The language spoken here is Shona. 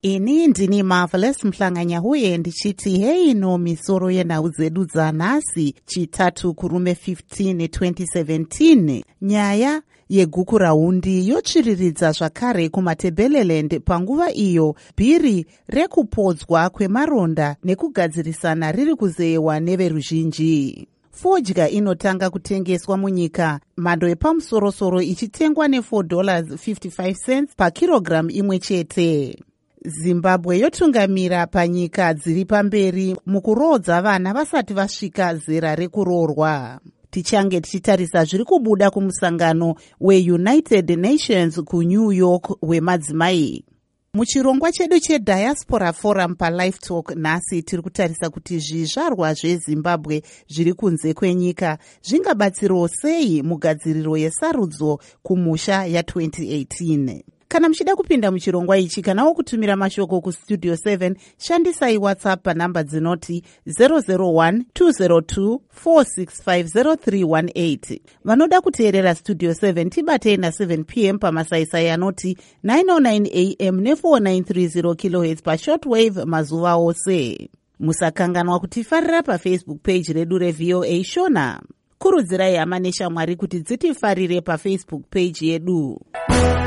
Ini ndini Marvelous Mhlanganya uye ndichiti hei no misoro yenhau dzedu dzanhasi chitatu kurume 15 2017. Nyaya yeguku raundi yotsviriridza zvakare kumatebeleland panguva iyo bhiri rekupodzwa kwemaronda nekugadzirisana riri kuzeyewa neveruzhinji. Fodya inotanga kutengeswa munyika, mhando yepamusorosoro ichitengwa $4.55 pakirogiramu imwe chete. Zimbabwe yotungamira panyika dziri pamberi mukurodza vana vasati vasvika zera rekuroorwa. Tichange tichitarisa zviri kubuda kumusangano weUnited Nations kuNew York wemadzimai. Muchirongwa chedu cheDiaspora Forum paLife Talk nhasi tiri kutarisa kuti zvizvarwa zveZimbabwe zviri kunze kwenyika zvingabatsirawo sei mugadziriro yesarudzo kumusha ya2018. Kana muchida kupinda muchirongwa ichi kanawo kutumira mashoko kustudio 7, shandisai WhatsApp panhamba dzinoti 001-202-4650318. Vanoda kuteerera Studio 7 tibatei na7 p.m. pamasaisai anoti 909 a.m. ne4930 kHz pashortwave mazuva ose. Musakanganwa kutifarira paFacebook page redu reVOA Shona. Kurudzirai hama neshamwari kuti dzitifarire paFacebook page yedu.